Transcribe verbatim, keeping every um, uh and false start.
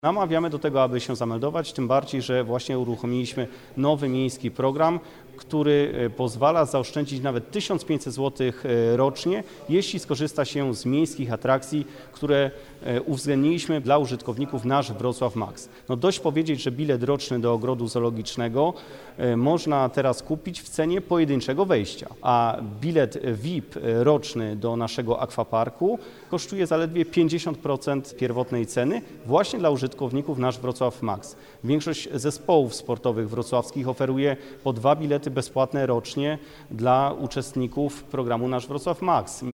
Namawiamy do tego, aby się zameldować, tym bardziej, że właśnie uruchomiliśmy nowy miejski program, który pozwala zaoszczędzić nawet tysiąc pięćset złotych rocznie, jeśli skorzysta się z miejskich atrakcji, które uwzględniliśmy dla użytkowników Nasz Wrocław Max. No dość powiedzieć, że bilet roczny do ogrodu zoologicznego można teraz kupić w cenie pojedynczego wejścia, a bilet V I P roczny do naszego akwaparku kosztuje zaledwie pięćdziesiąt procent pierwotnej ceny właśnie dla użytkowników Nasz Wrocław Max. Większość zespołów sportowych wrocławskich oferuje po dwa bilety bezpłatne rocznie dla uczestników programu Nasz Wrocław Max.